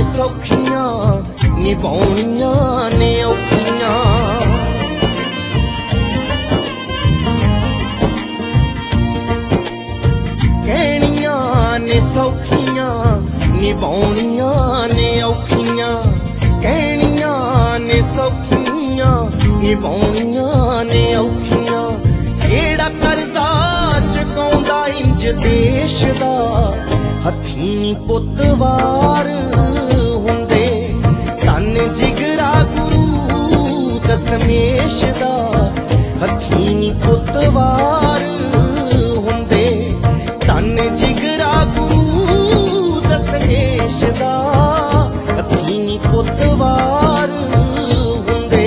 सौखियां निभाउणियां ने औखियां। कहणियां ने सौखियां निभाउणियां ने औखियां। कहणियां ने सौखियां निभाउणियां ने औखियां। केड़ा करजा चुकाउंदा इंज देश दा हथीं पुतवार हुंदे। धन जिगरा गुरु दशमेश दा हथीं पुतवार हुंदे। धन जिगरा गुरु दशमेश दा हथीं पुतवार हुंदे।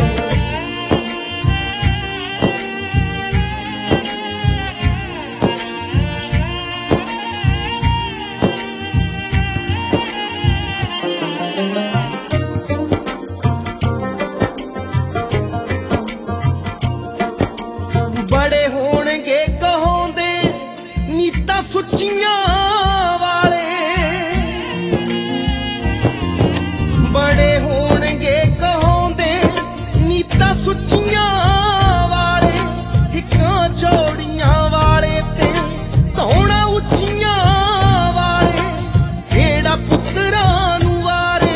बड़े होणगे कहोंदे नीतां सुच्चियां वाले। बड़े होणगे कहोंदे नीतां सुच्चियां वाले। हिक्कां चौड़ियां वाले ते धौणां उच्चियां वाले। केड़ा पुत्तरां नूं वारे,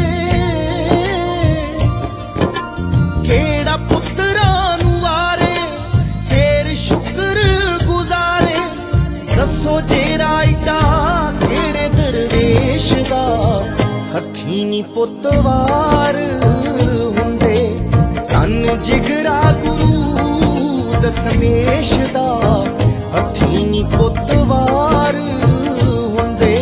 केड़ा पुत्तरां नूं वारे। फेर शुक्र गुजारे दसो जेरा एडा केड़े दरवेश दा हथीं पुतवार हुंदे। धन जिगरा गुरु दशमेश दा हथीं पुतवार हुंदे।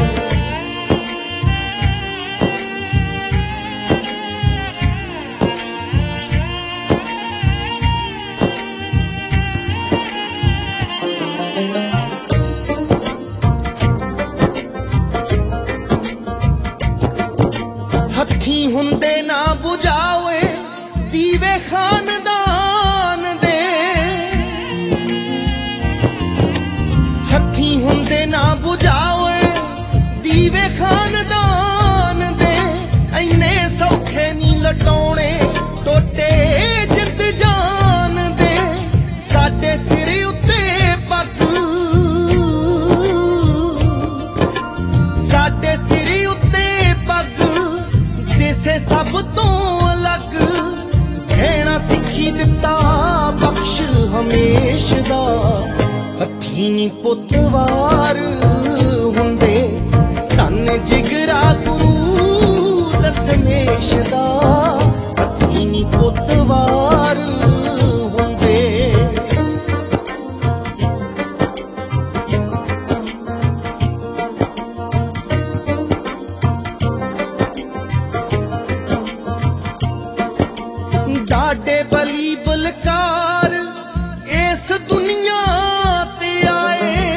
हथीं हुंदे ना बुझावे दीवे खानदान दे। हथीं हुंदे ना बुझावे दीवे खानदान दे। इन्ने सौखे नी लटौणे टोटे जिंद जान दे। साडे सिर उत्ते पग, साडे सिर उत्ते पग दिसे सब तो अलग। कहना सिखी दिता बख्श हमेश दा हथीं पुतवार हुंदे। धन जिगरा गुरु दशमेश दा हथीं पुतवार हुंदे। डाडे बली बलकार इस दुनिया ते आए।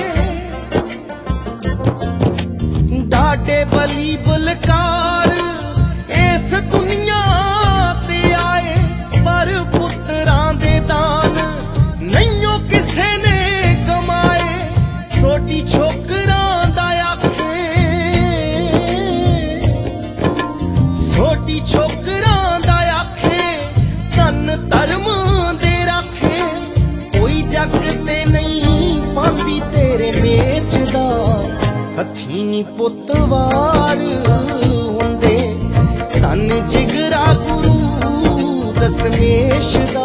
डाडे बली बलकार इस दुनिया ते आए। पर पुत्तरां दे दान नहियों किसे ने कमाए। छोटी छोकरां दा आखे, छोटी छोकरां दा आखे धन धर्म दे राखे। कोई जग ते नहीं पांदी तेरे मेच दा हथीं पुतवार हुंदे। धन जिगरा गुरु दशमेश दा